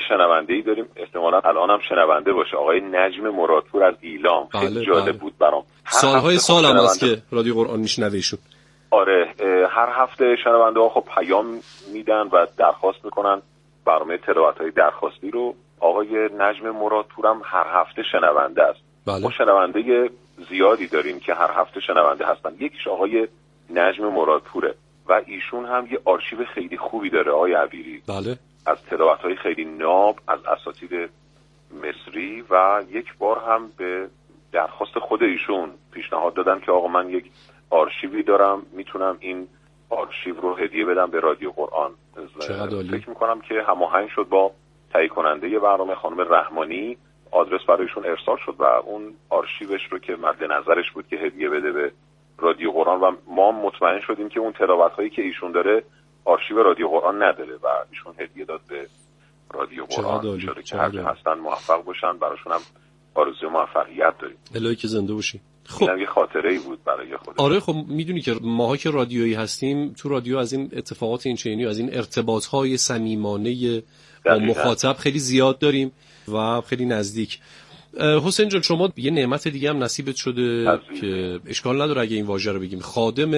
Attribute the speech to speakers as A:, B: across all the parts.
A: شنونده‌ای داریم احتمالاً الان هم شنونده باشه، آقای نجم مرادپور از ایلام. خیلی جالب بود برام.
B: سالهای سال هم هست که رادیو قرآن میشنوه ایشون.
A: آره، هر هفته شنونده ها خب پیام میدن و درخواست میکنن برنامه تلاوت‌های درخواستی رو. آقای نجم مرادپور هم هر هفته شنونده است. ما شنونده زیادی داریم که هر هفته شنونده هستن. یکیش آقای نجم مرادپوره و ایشون هم یه آرشیو خیلی خوبی داره آقای عبیری.
B: بله.
A: از تلاوت‌های خیلی ناب از اساتید مصری و یک بار هم به درخواست خود ایشون پیشنهاد دادن که آقا من یک آرشیوی دارم، میتونم این آرشیو رو هدیه بدم به رادیو قرآن. فکر میکنم که هماهنگ شد با تهیه کننده برنامه خانم رحمانی، آدرس برایشون ارسال شد و اون آرشیوش رو که مد نظرش بود که هدیه بده به رادیو قرآن و ما مطمئن شدیم که اون تلاوت‌هایی که ایشون داره آرشیو رادیو قرآن نداره و ایشون هدیه داد به رادیو قرآن. ان که هر هستن موفق باشن، براشون هم آرزوی موفقیت داریم.
B: الهی که زنده باشی.
A: خب اینم یه خاطره‌ای بود برای خودم.
B: آره خب میدونی که ماها که رادیویی هستیم، تو رادیو از این اتفاقات این چنینی و از این ارتباط‌های صمیمانه با مخاطب خیلی زیاد داریم و خیلی نزدیک. حسین جان شما یه نعمت دیگه هم نصیبت شده که اشکال نداره اگه این واژه رو بگیم، خادم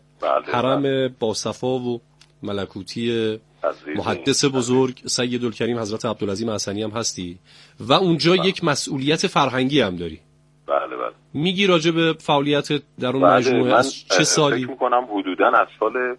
B: حرم باصفا و ملکوتی محدث بزرگ سیدالکریم حضرت عبدالعظیم حسنی هم هستی و اونجا یک مسئولیت فرهنگی هم داری.
A: بله بله.
B: میگی راجع به فعالیت در اون مجموعه از چه سالی؟
A: فکر می‌کنم حدوداً از سال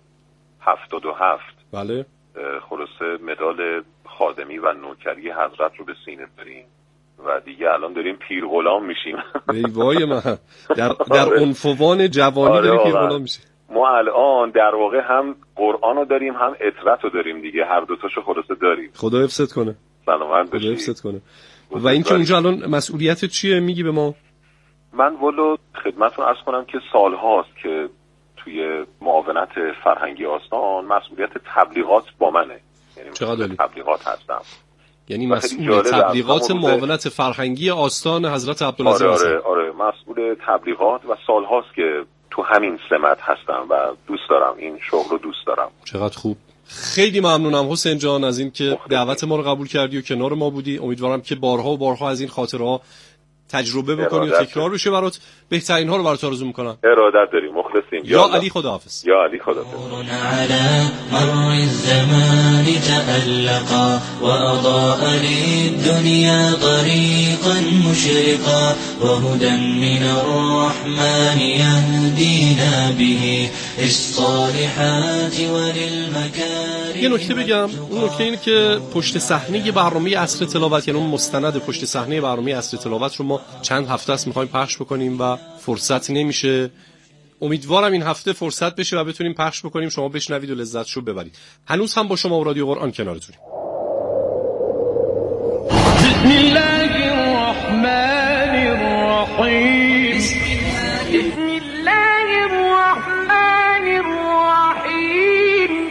A: 77.
B: بله.
A: خلاصه مدال خادمی و نوکری حضرت رو به سینه داریم و دیگه الان داریم پیر غلام میشیم.
B: ای وای من در عنفوان جوانی داری پیر غلام میشی.
A: ما الان در واقع هم قرآن رو داریم هم اطرت رو داریم دیگه، هر دوتاشو خلاصه داریم.
B: خدا حفظت کنه.
A: سلامت باشی.
B: خدا حفظت کنه. و اینکه اونجا الان مسئولیت چیه میگی به ما؟
A: من ولو خدمتتون عرض کنم که سالهاست که توی معاونت فرهنگی آستان مسئولیت تبلیغات با منه. یعنی تبلیغات هستم.
B: یعنی مسئول تبلیغات معاونت فرهنگی آستان حضرت عبدالعظیم هستم.
A: آره مسئول تبلیغات و سالهاست که تو همین سمت هستم و دوست دارم این شغل رو دوست دارم.
B: چقدر خوب. خیلی ممنونم حسین جان از این که دعوت ما رو قبول کردی و کنار ما بودی. امیدوارم که بارها و بارها از این خاطرها تجربه بکنی و تکرار بشه برات. بهترین ها رو برات آرزو میکنم.
A: ارادت داریم، مخلصیم.
B: یا علی خداحافظ.
A: یا علی خداحافظ.
C: على مر الزمان تألقا وأضاء للدنيا طريقا مشرقا وهدى من الرحمن يهدينا به للصالحات وللمكارم.
B: یه نکته بگم، اون نکته اینه که پشت صحنه برنامه عصر تلاوت، یعنی اون مستند پشت صحنه برنامه عصر تلاوت رو ما چند هفته است می‌خوایم پخش بکنیم و فرصت نمیشه. امیدوارم این هفته فرصت بشه و بتونیم پخش بکنیم، شما بشنوید و لذتشو ببرید. هنوز هم با شما و رادیو قرآن کنارتونیم.
D: بسم الله الرحمن الرحیم. بسم الله الرحمن الرحیم.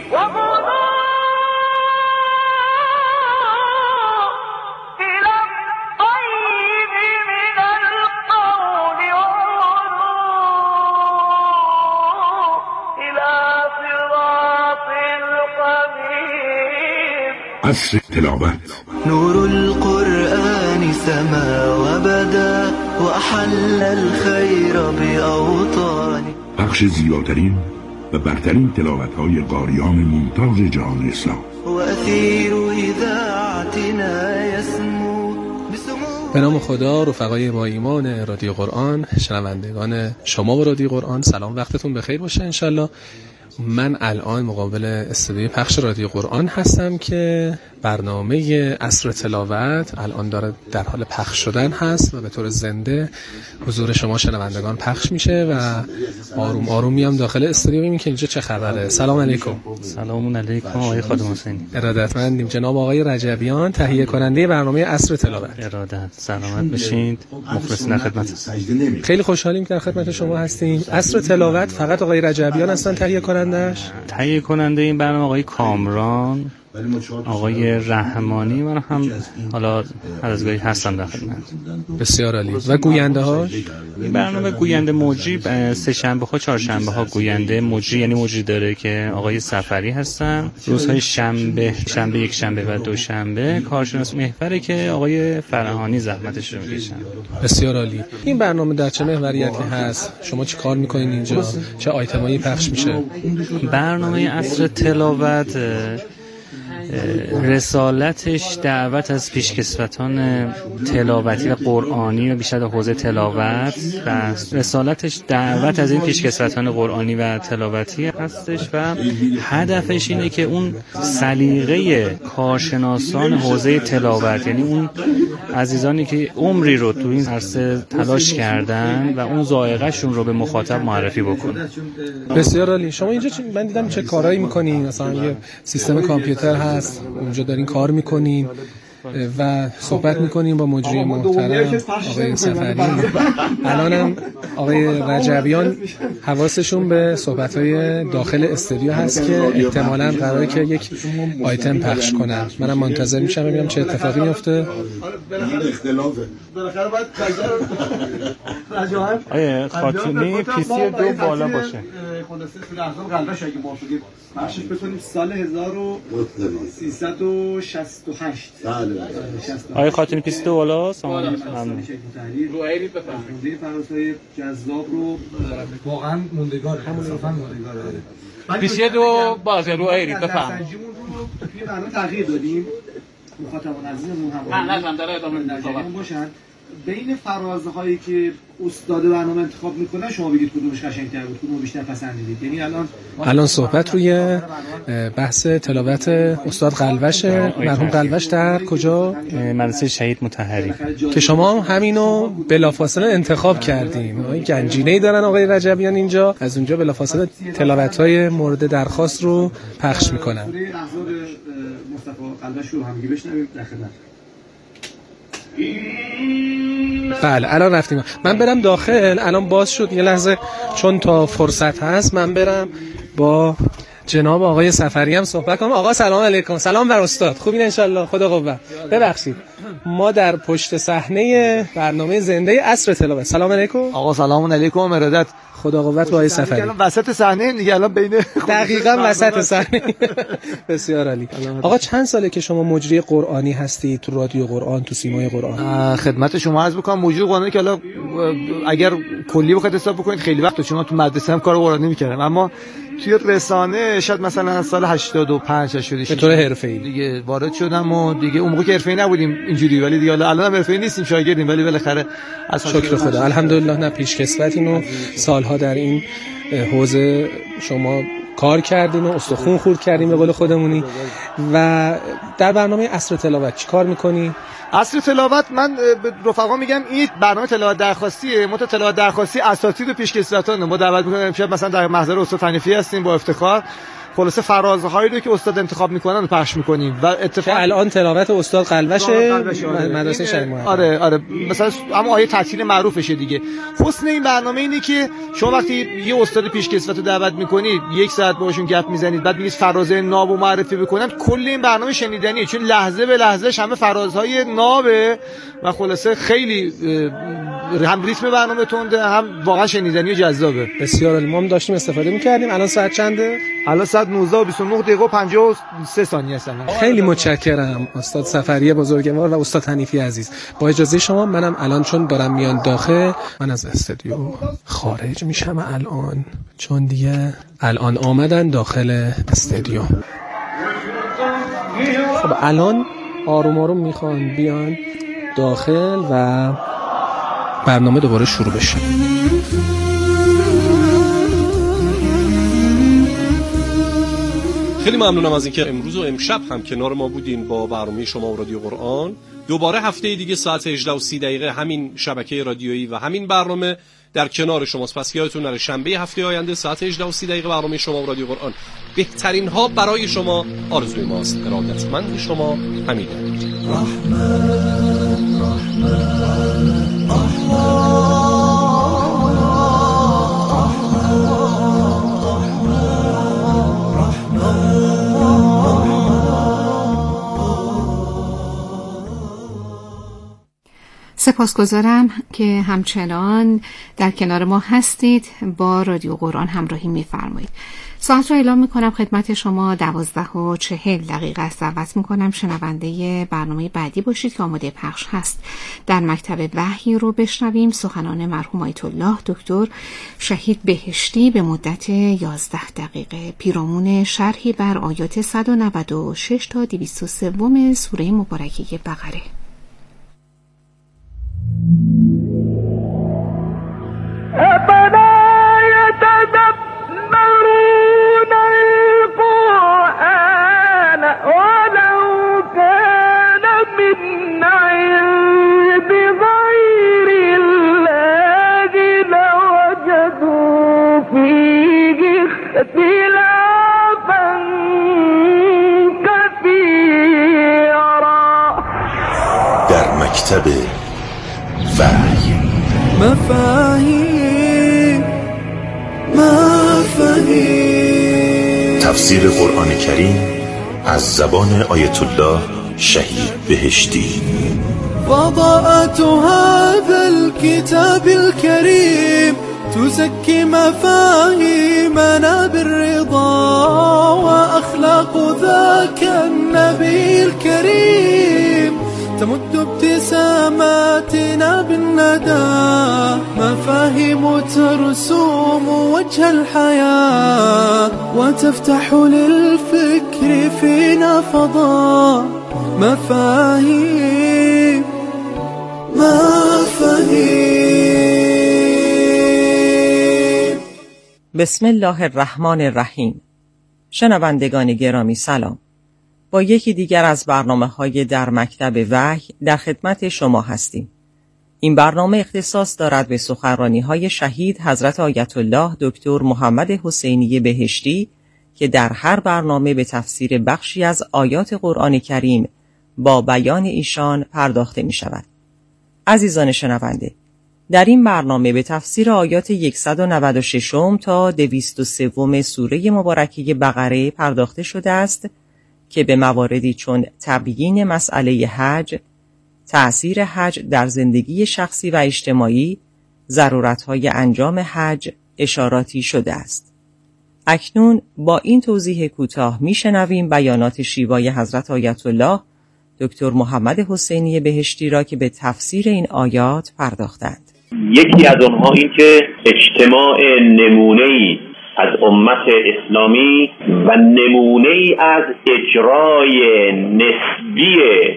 E: عصر تلاوت.
F: نور القرآن سما وبدا وأحل الخير بأوطانه.
E: بخش زیباترین و برترین تلاوت‌های قاریان ممتاز جهان اسلام.
F: وأثير إذاعتنا يسمو
G: به نام خدا. رفقای با ایمان رادیو قرآن، شنوندگان شما و رادیو قرآن، سلام، وقتتون بخیر باشه انشالله. من الان مقابل استودیوی پخش رادیو قرآن هستم که برنامه عصر تلاوت الان داره در حال پخش شدن هست و به طور زنده حضور شما شنوندگان پخش میشه و آروم آروم میام داخل استودیو ببینیم که اینجا چه خبره. سلام علیکم.
H: سلام علیکم آقای خادم حسینی.
G: ارادتمندیم. جناب آقای رجبیان، تهیه کننده برنامه عصر تلاوت.
H: ارادت. سلامت باشید. مخلصانه خدمت.
G: خیلی خوشحالیم که در خدمت شما هستیم. عصر تلاوت فقط آقای رجبیان هستن تهیه کننده این برنامه؟
H: آقای کامران آقای رحمانی، من هم حالا هر از گاهی هستم در خدمت.
G: بسیار عالی. و گوینده هاش؟
H: این برنامه گوینده مجری سه شنبه ها چهارشنبه ها گوینده مجری، یعنی مجری داره که آقای سفری هستن. روزهای شنبه یک شنبه و دوشنبه کارشناس محوره که آقای فرهانی زحمتش رو میکشن.
G: بسیار عالی. این برنامه در چه محوریتی هست؟ شما چی کار میکنین اینجا؟ چه آیتمایی پخش میشه؟
H: برنامه عصر تلاوت رسالتش دعوت از پیشکسوتان تلاوتی و قرآنی و بیشتر حوزه تلاوت و رسالتش دعوت از این پیشکسوتان قرآنی و تلاوتی هستش و هدفش اینه که اون سلیقه کارشناسان حوزه تلاوت، یعنی اون عزیزانی که عمری رو تو این عرصه تلاش کردن و اون ذائقه‌شون رو به مخاطب معرفی بکنه.
G: بسیار عالی. شما اینجا من دیدم چه کارهایی می‌کنین؟ مثلا یه سیستم کامپیوتر هست، اونجا دارین کار میکنین و صحبت میکنین با مجری محترم آقای سفری. الانم آقای رجبیان حواسشون به صحبت‌های داخل استودیو هست که احتمالاً قراره که یک آیتم پخش کنن. منم منتظر میشم ببینم چه اتفاقی میفته.
H: آیه خاتمی پیسی 2 بالا باشه.
I: خلاصه تو لحظه قلبش اگه ما شدیم بخشش بتونیم سال 1368.
H: آیه خاتمی پیسی 2 بالا سامان ممنون.
I: رو ایری بفرمایید. فرازهای جذاب رو واقعا موندگاره. صرفا موندگاره.
J: پیسی 2 باشه رو ایری بفرمایید.
I: سنجیمون رو توی برنامه تغییر دادیم. مخاطبان عزیزمون هم
J: داره ادامه
I: باشن. بین فرازهایی که استاد برنامه انتخاب میکنن شما بگید کدومش قشنگ‌تر بود، کدوم بیشتر پسندیدید. یعنی
G: الان صحبت روی بحث تلاوت استاد قلوش، مرحوم قلوش در کجا؟
H: مدرسه شهید مطهری
G: که شما همینو بلافاصله انتخاب کردین. گنجینه‌ای دارن آقای رجبیان اینجا، از اونجا بلافاصله تلاوت‌های مورد درخواست رو پخش میکنن.
I: احزاب مصطفی قلوش رو همگی بشنویم در خدمت.
G: بله الان رفتیم. من برم داخل، الان باز شد یه لحظه چون تا فرصت هست من برم با جناب آقای سفری هم صحبت کنم. آقا سلام علیکم. سلام بر استاد. خوبین ان شاء الله؟ خدا قوت. ببخشید ما در پشت صحنه برنامه زنده عصر تلاوت. سلام علیکم.
K: آقا سلام علیکم ارادت.
G: خدا قوت با آقای سفری.
K: الان وسط صحنه دیگه، الان بین
G: دقیقاً وسط صحنه. بسیار عالی. آقا چند ساله که شما مجری قرآنی هستی تو رادیو قرآن، تو سیمای قرآن؟
K: خدمت شما عرض می‌کنم مجری قرآنی که حالا اگر کلی بخواید حساب بکنید خیلی وقت، چون تو مدرسه هم کار قرآنی می‌کردم، اما توی رسانه شاید مثلا از سال 85 86
G: به طور حرفه‌ای
K: دیگه وارد شدم و دیگه اون موقع که حرفه‌ای نبودیم اینجوری، ولی دیگه الان هم حرفه‌ای نیستیم، شاگردیم، ولی بالاخره از
G: شکر خدا الحمدلله. نه پیشکسوتین و سالها در این حوزه شما کار کردین و استخون خورد کردین به قول خودمونی. و در برنامه عصر تلاوت چی کار میکنی؟
K: عصر تلاوت من به رفقا میگم این برنامه تلاوت درخواستیه. ما تلاوت درخواستی اساتید و پیشکسوتان ما دعوت میکنیم. امشب مثلا در محضر استاد حنیفی هستیم با افتخار. خلاصه فرازهایی رو که استاد انتخاب میکنن رو پخش میکنیم و اتفاق
G: الان تلاوت استاد قلوش مدرسه شهید مطهری.
K: آره مثلا اما آیه تطهیر معروفشه دیگه. حسن این برنامه اینه که شما وقتی یه استاد پیشکسوت رو دعوت میکنید 1 ساعت باهاشون گپ میزنید، بعد میگید فرازه ناب و معرفی بکنن، کل این برنامه شنیدنیه، چون لحظه به لحظه همه فرازهای نابه و خلاصه خیلی هم ریتم برنامه تنده، هم واقعا شنیدنی و جذابه.
G: بسیار عالی. ما هم داشتیم استفاده می‌کردیم. الان ساعت چنده؟
K: الان ساعت 19:29 و 53 ثانیه است.
G: خیلی متشکرم استاد سفری بزرگوار و استاد حنیفی عزیز. با اجازه شما منم الان چون دارم میان داخل، من از استودیو خارج میشم الان، چون دیگه الان آمدن داخل استودیو. خب الان آروم آروم میخوان بیان داخل و برنامه دوباره شروع بشه.
B: خیلی ممنونم از اینکه امروز و امشب هم کنار ما بودین با برنامه شما و رادیو قرآن. دوباره هفته دیگه ساعت 18:30 همین شبکه رادیویی و همین برنامه در کنار شماست. پس یادتون نره شنبه هفته آینده ساعت 18:30 برنامه شما و رادیو قرآن. بهترین ها برای شما آرزوی ماست. ارادتمند شما حمیدم.
L: سپاسگزارم که همچنان در کنار ما هستید، با رادیو قرآن همراهی می‌فرمایید. ساعت رو اعلام می‌کنم خدمت شما 12:40 است. دعوت می‌کنم شنونده برنامه بعدی باشید که آماده پخش هست. در مکتب وحی رو بشنویم سخنان مرحوم آیت الله دکتر شهید بهشتی به مدت 11 دقیقه، پیرامون شرحی بر آیات 196 تا 203 سوره مبارکه بقره.
D: يتدبرون القرآن ولو كان من عند غير الله لوجدوا فيه اختلافا كثيرا.
M: در مکتب وحی مفاهیم تفسیر قرآن کریم از زبان آیت الله شهید بهشتی.
F: وضاءة هذا الكتاب الكريم تزكي مفاهيمنا بالرضا وأخلاق ذاك النبي الكريم تمد ابتساماتنا بالندى مفاهيم ترسوم وجه الحياة وتفتح للفكر فينا فضاء. مفاهيم
N: بسم الله الرحمن الرحیم. شنوندگان گرامی سلام. با یکی دیگر از برنامه‌های در مکتب وحی در خدمت شما هستیم. این برنامه اختصاص دارد به سخنرانی‌های شهید حضرت آیت الله دکتر محمد حسینی بهشتی که در هر برنامه به تفسیر بخشی از آیات قرآن کریم با بیان ایشان پرداخته می‌شود. عزیزان شنونده، در این برنامه به تفسیر آیات 196 تا 203 سوره مبارکه بقره پرداخته شده است که به مواردی چون تبیین مسئله حج، تأثیر حج در زندگی شخصی و اجتماعی، ضرورت‌های انجام حج اشاراتی شده است. اکنون با این توضیح کوتاه میشنویم بیانات شیوای حضرت آیت الله دکتر محمد حسینی بهشتی را که به تفسیر این آیات پرداختند.
O: یکی از اونها این که اجتماع نمونه‌ای از امت اسلامی و نمونه‌ای از اجرای نسبی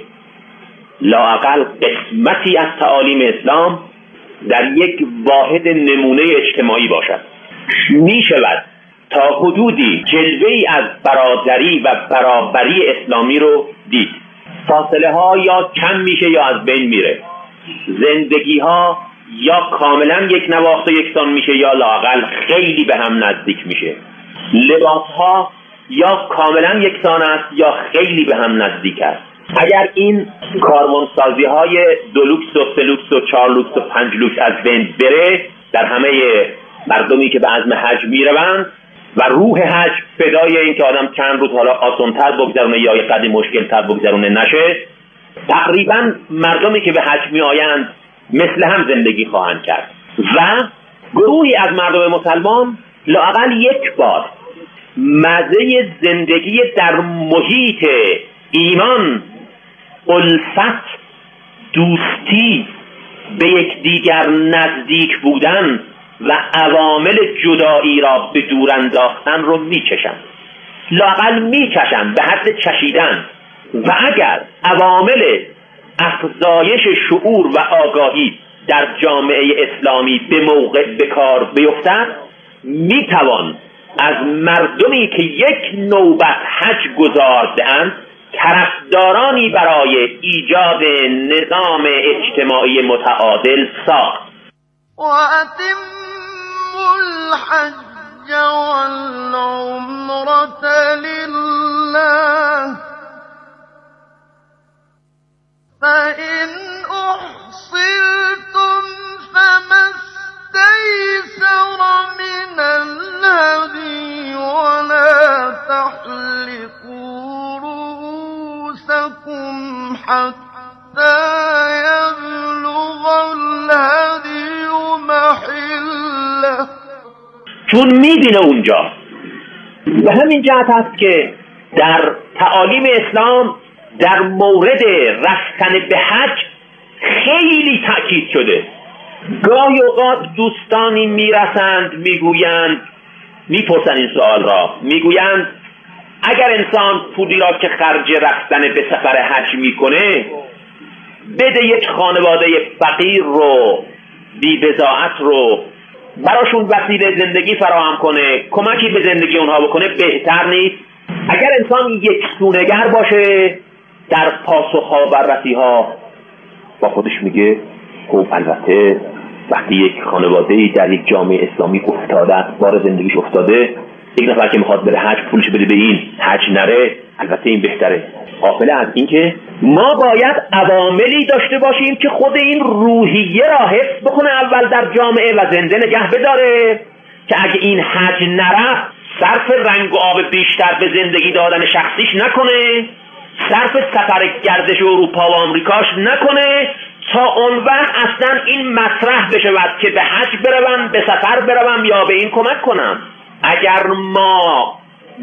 O: لااقل قسمتی از تعالیم اسلام در یک واحد نمونه اجتماعی باشد. می شود تا حدودی جلوه‌ای از برادری و برابری اسلامی رو دید. فاصله ها یا کم میشه یا از بین میره. زندگی ها یا کاملا یک نواخت یکسان میشه یا لااقل خیلی به هم نزدیک میشه. لباس ها یا کاملا یکسان است یا خیلی به هم نزدیک است. اگر این کارمانسازی های 2 لوکس و 3 لوکس و 4 لوکس و 5 لوکس از بین بره در همه مردمی که به عزم حج میروند و روح حج فدای این که آدم چند روز حالا آسان‌تر بگذرونه یا یک قدری مشکل‌تر بگذرونه نشه، تقریبا مردمی که به حج می آیند مثل هم زندگی خواهند کرد و گروهی از مردم مسلمان لااقل یک بار مزه زندگی در محیط ایمان، الفت، دوستی، به یکدیگر نزدیک بودن و عوامل جدایی را به دور انداختن رو میچشن. لااقل میچشن به حد چشیدن. و اگر عوامل افزایش شعور و آگاهی در جامعه اسلامی به موقع به کار بیفتد، میتوان از مردمی که یک نوبت حج گذارده‌اند طرفدارانی برای ایجاد نظام اجتماعی متعادل ساخت.
D: وَأَتِمُّوا الْحَجَّ وَالْعُمْرَةَ لِلَّهِ فَإِنْ أُحْصِرْتُمْ فَمَا اسْتَيْسَرَ مِنَ الْهَدْيِ وَلَا تَحْلِقُوا رُءُوسَكُمْ حَتَّى يَبْلُغَ الهدي محله.
O: چون میبینه اونجا. به همین جهت است که در تعالیم اسلام در مورد رفتن به حج خیلی تأکید شده. گاهی اوقات دوستانی میرسند میگویند، میپرسن این سوال را، میگویند اگر انسان پولی را که خرج رفتن به سفر حج میکنه بده یک خانواده فقیر رو، بی بضاعت رو، براشون وسیله زندگی فراهم کنه، کمکی به زندگی اونها بکنه، بهتر نیست؟ اگر انسان یک سونگر باشه در پاسخ‌ها و بررسی‌ها با خودش میگه خب البته وقتی یک خانواده‌ای در یک جامعه اسلامی افتاده است، بار زندگیش افتاده، یک نفر که میخواد بره حج پولش بده به این، حج نره، البته این بهتره. غافل از این که ما باید عواملی داشته باشیم که خود این روحیه را حفظ بکنه اول در جامعه و زنده نگه بداره، که اگه این حج نرفت صرف رنگ و آب بیشتر به زندگی دادن شخصیش نکنه، صرف سفر گردش اروپا و آمریکاش نکنه، تا اون وقت اصلا این مطرح بشه که به حج بروم، به سفر بروم یا به این کمک کنم. اگر ما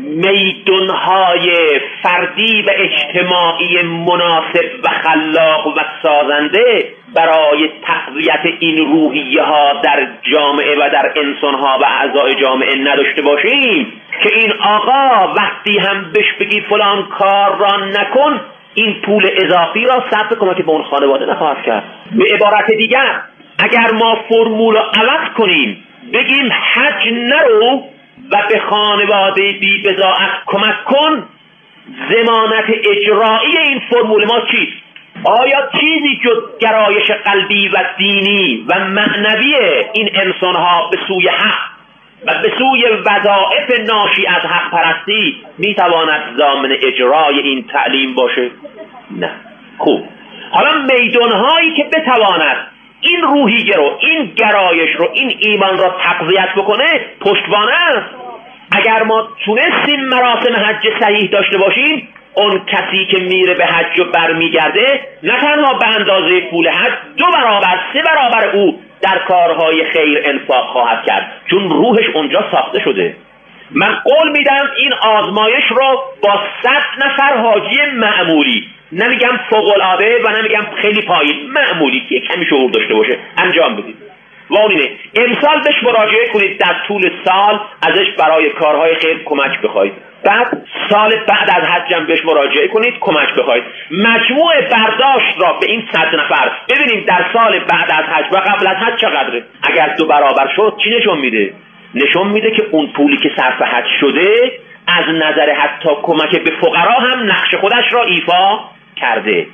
O: میدانهای فردی و اجتماعی مناسب و خلاق و سازنده برای تقویت این روحیه ها در جامعه و در انسان ها و اعضای جامعه نداشته باشیم که این آقا وقتی هم بهش بگی فلان کار را نکن، این پول اضافی را صرف کمک به اون خانواده نخواهد کرد. به عبارت دیگر اگر ما فرمول را عوض کنیم بگیم حج نرو و به خانواده بی بضاعت کمک کن، ضمانت اجرایی این فرمول ما چیست؟ آیا چیزی جز گرایش قلبی و دینی و معنوی این انسانها به سوی حق و به سوی وظایف ناشی از حق پرستی میتواند ضامن اجرای این تعلیم باشه؟ نه. خوب، حالا میدانهایی که بتواند این روحیه رو، این گرایش رو، این ایمان رو تقویت بکنه پشتوانه است. اگر ما تونستیم مراسم حج صحیح داشته باشیم، اون کسی که میره به حج و برمیگرده نه تنها به اندازه پول حج 2 برابر 3 برابر او در کارهای خیر انفاق خواهد کرد، چون روحش اونجا ساخته شده. من قول میدم این آزمایش رو با 100 نفر حاجی معمولی، نمیگم فوق العاده و نمیگم خیلی پایین، معمولی که کمی شعور داشته باشه، انجام بدید. و اون اینه امسال بهش مراجعه کنید، در طول سال ازش برای کارهای خیر کمک بخواید، بعد سال بعد از حج هم بهش مراجعه کنید کمک بخواید. مجموع برداشت را به این 100 نفر ببینیم در سال بعد از حج و قبل از حج چقدره. اگر 2 برابر شد چی نشون میده؟ نشون میده که اون پولی که صرف حج شده از نظر حتی کمک به فقرا هم نقش خودش را ایفا کرده.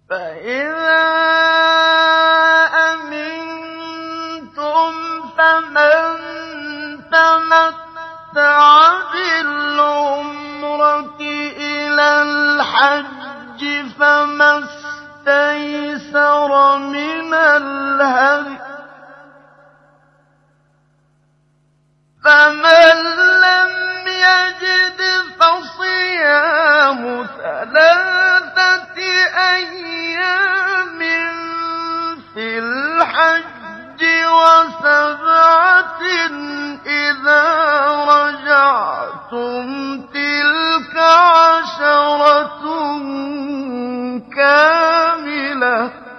D: فمن تمتع بالعمرة إلى الحج فما استيسر من الهدي فمن لم يجد فصيام 3 أيام في الحج و7 إذا رجعتم تلك 10 كاملة.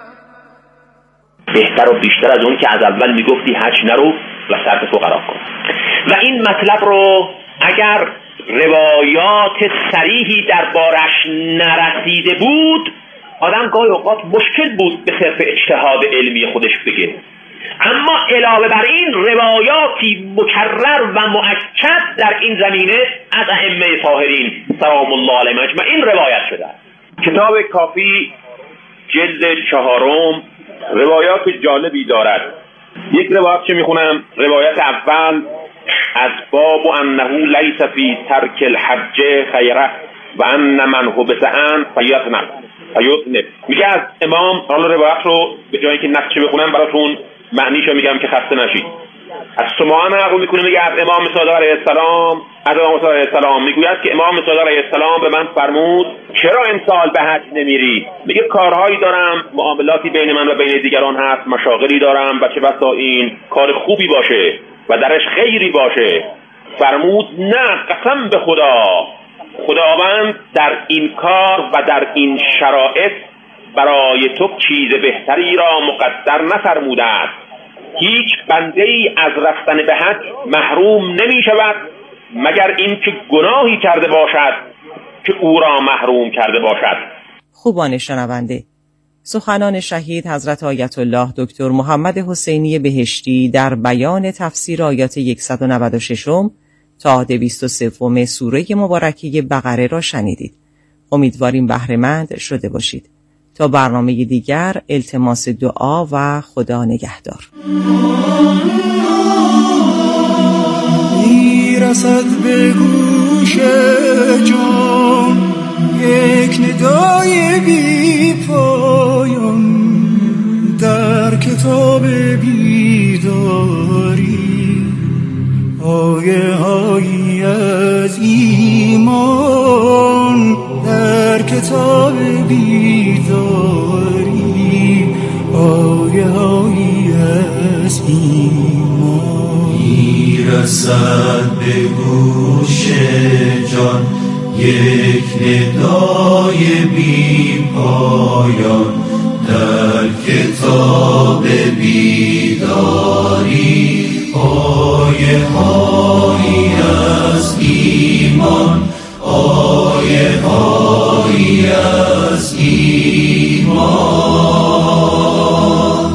O: بهتر و بیشتر از اون که از اول میگفتی حج نرو و صرف فقرا کن. و این مطلب رو اگر روایات صریحی دربارش نرسیده بود، آدم گاهی اوقات مشکل بود به صرف اجتهاد علمی خودش بگه. اما علاوه بر این روایاتی مکرر و مؤکد در این زمینه از ائمه طاهرین سلام الله علیهم اجمعین روایت شده است. کتاب کافی جلد 4 روایات جالبی دارد. یک روایت که میخونم، روایت اول از باب انه لیس فی ترک الحج خیره و ان من حبس عن فیذنب. میگه از امام، حالا روایت رو به جایی که نقشه بخونم براتون معنیشو میگم که خسته نشید. از شما هم نقل میکنه، میگه از امام صادق علیه السلام میگوید که امام صادق علیه السلام به من فرمود چرا امسال به حج نمیری؟ میگه کارهایی دارم، معاملاتی بین من و بین دیگران هست، مشاغلی دارم و چه بسا این کار خوبی باشه و درش خیری باشه. فرمود نه، قسم به خداوند در این کار و در این شرایط برای تو چیز بهتری را مقدر نفرموده است. هیچ بنده ای از رفتن به حج محروم نمی شود مگر اینکه گناهی کرده باشد که او را محروم کرده باشد.
N: خوبان شنونده، سخنان شهید حضرت آیت الله دکتر محمد حسینی بهشتی در بیان تفسیر آیات 196 تا 203 سوره مبارکه بقره را شنیدید. امیدواریم بهره‌مند شده باشید. تا برنامه دیگر التماس دعا و خدا نگهدار.
F: میرسد به گوش جان یک ندای بی پایان در کتاب بیداری، آیه هایی از ایمان در کتاب بیداری، آیه هایی از ایمان.
C: میرسد به گوش جان یک ندای بی پایان در کتاب بیداری، آیه هایی از ایمان، آیه هایی از ایمان.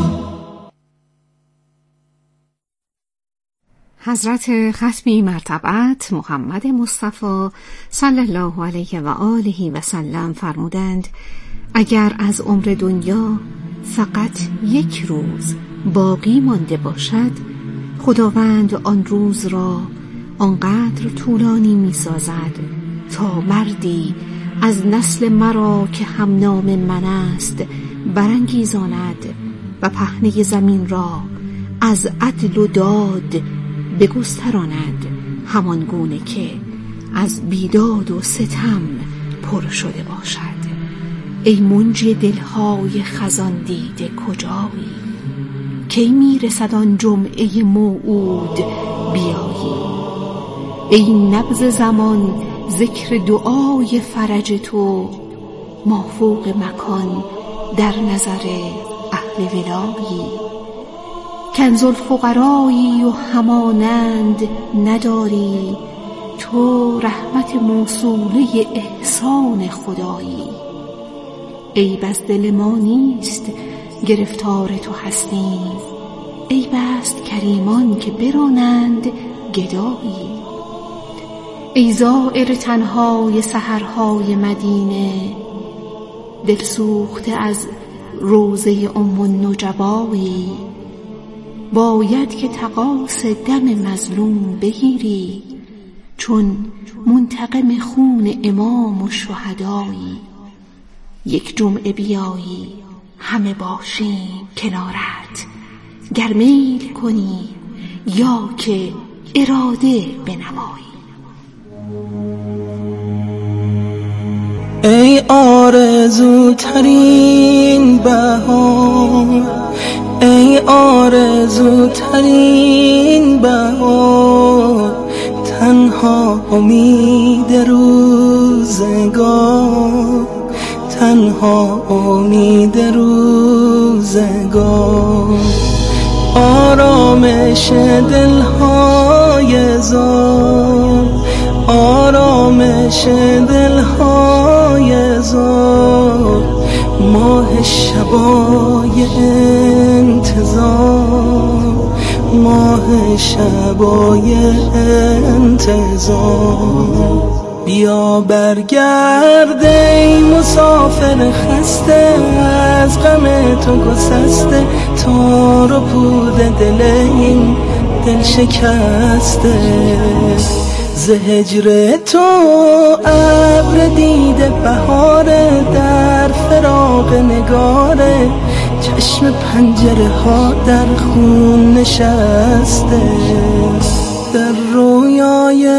L: حضرت ختمی مرتبت محمد مصطفی صلی الله علیه و آله و سلم فرمودند اگر از عمر دنیا فقط یک روز باقی مانده باشد، خداوند آن روز را آنقدر طولانی می سازد تا مردی از نسل مرا که هم نام من است برانگیزاند و پهنه زمین را از عدل و داد بگستراند، همان گونه که از بیداد و ستم پر شده باشد. ای منجی دلهای خزان دیده کجایی؟ کی میرسد آن جمعه موعود بیایی؟ ای نبض زمان ذکر دعای فرج تو، مافوق مکان در نظر اهل ولایی. کنز الفقرایی و همانند نداری، تو رحمت موصوله احسان خدایی. عیب از دل ما نیست گرفتار تو هستیم، عیب است کریمان که برانند گدایی. ای زائر تنهای سحرهای مدینه، دل سوخته از روضه ام النجبایی. باید که تقاص دم مظلوم بگیری، چون منتقم خون امام و شهدایی. یک جمعه بیایی همه باشیم کنارت، گر میل کنی یا که اراده بنمایی.
F: ای آرزوترین بهار، ای آرزوترین بهار، تنها امید روزگار، تنها امید روزگار. آرامش دلهای زار، آرامش دلهای زار. ماه شبای انتظار، ماه شبای انتظار. بیا برگرد ای مسافر خسته، از غم تو گسسته، تار و پود دل این دل شکسته. ز هجر تو ابر دیده بهاره، در فراق نگاره چشم پنجره ها در خون نشسته، در رویای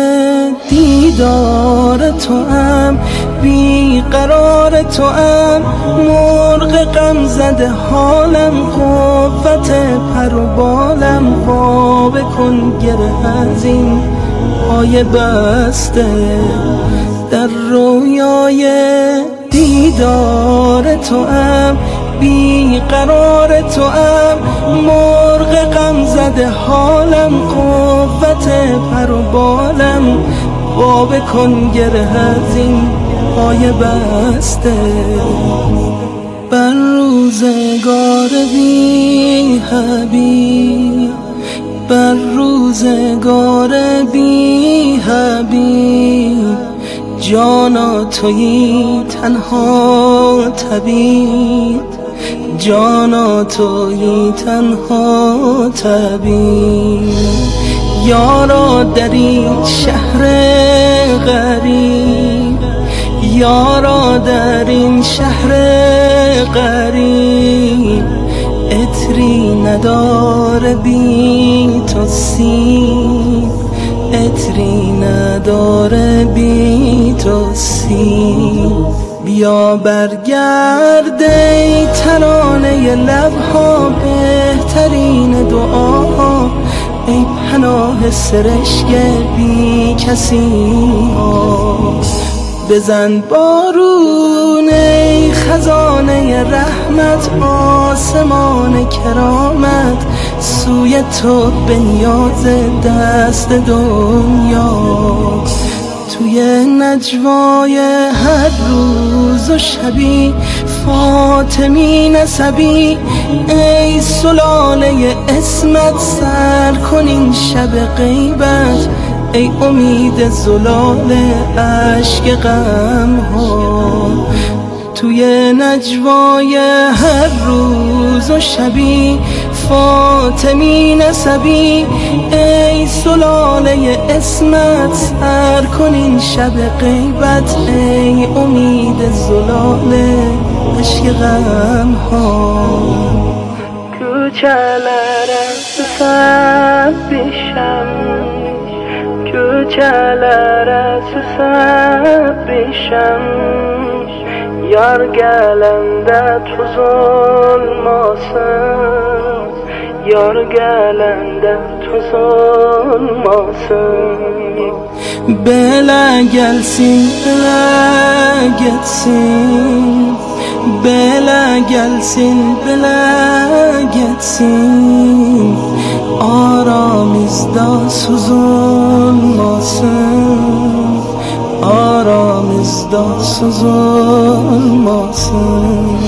F: دیدار تو هم بیقرار تو هم، مرغ غم زده حالم، قوت پر و بالم، خواب کن گره از این پای بسته، در رویای دیدار تو هم بیقرار تو هم، مرغ غم زده حالم، قوت پر و بالم، خواب کن گره از این پای بسته، بر روزگار بی حبیب، بر روزگار بی حبیب، جانا تویی تنها طبیب، جانا تویی تنها طبیب، یارا در این شهر غریب، یارا در این شهر غریب، عطری نداره بی تو سیب، عطری نداره بی تو سیب، بیا برگرد ای ترانه لبها، بهترین دعاها، ای پناه سرشک بی کسی ها، بزن بارون ای خزانه رحمت، آسمان کرامت، سوی تو به نیاز دست دنیا، توی نجوای هر روز و شبی، فاطمی نسبی، ای سلاله اسمت، سر کن این شب غیبت، ای امید زلال عشق غم ها، توی نجوای هر روز و شبی، فاطمی نسبی، ای سلاله اسمت، سر کن این شب غیبت، ای امید زلال عشق غم ها،
P: کوچه‌lere susar bişem, کوچه‌lere susar bişem, yar gelende tuz olmasın, yar gelende tuz olmasın.
F: Bela gelsin, bela gitsin, bela gelsin, bela gitsin, aramızda sızılmasın, aramızda sızılmasın.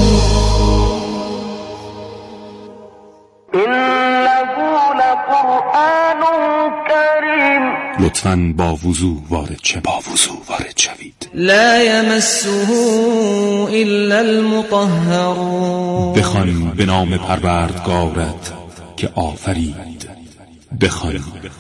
E: لطفاً با وضو وارد شوید.
F: لا يمسه الا المطهرون.
E: بخوان به نام پروردگارت که آفرید. بخوان.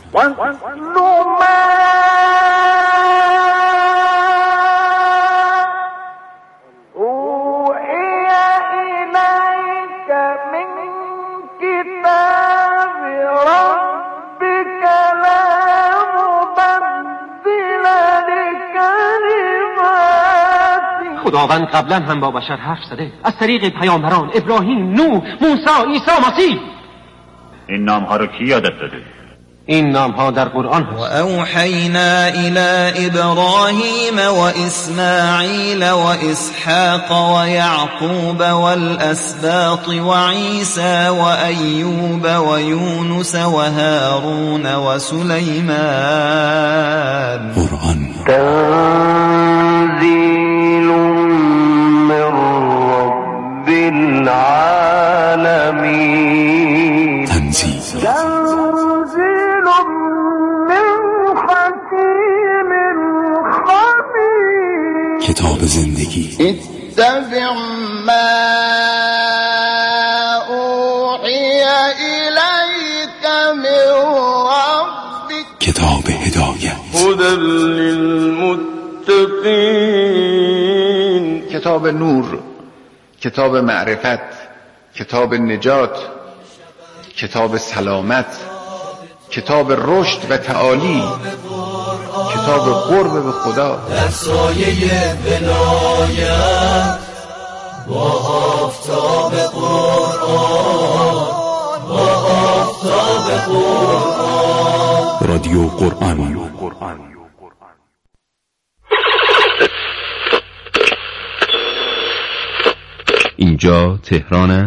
Q: خداوند قبلا هم با بشر حرف زده از طریق پیامبران ابراهیم، نوح، موسی، عیسی مسیح.
O: این نام ها رو کی یادت داده؟
Q: این نام ها در قرآن هست.
F: و اوحینا الی ابراهیم و اسماعیل و اسحاق و یعقوب و الاسباط و عیسی و ایوب و یونس و هارون و سلیمان.
E: قرآن
D: تنزیل من رب العالمین.
E: تنزیل کتاب زندگی.
D: اتبع ما اوحی الیک من ربک.
E: کتاب هدایت.
D: هدی للمتقین.
R: کتاب نور، کتاب معرفت، کتاب نجات، کتاب سلامت، کتاب رشد و تعالی، کتاب قرب به خدا.
C: در سایه ولایت با آفتاب قرآن، با آفتاب قرآن.
M: رادیو قرآن. اینجا تهران است.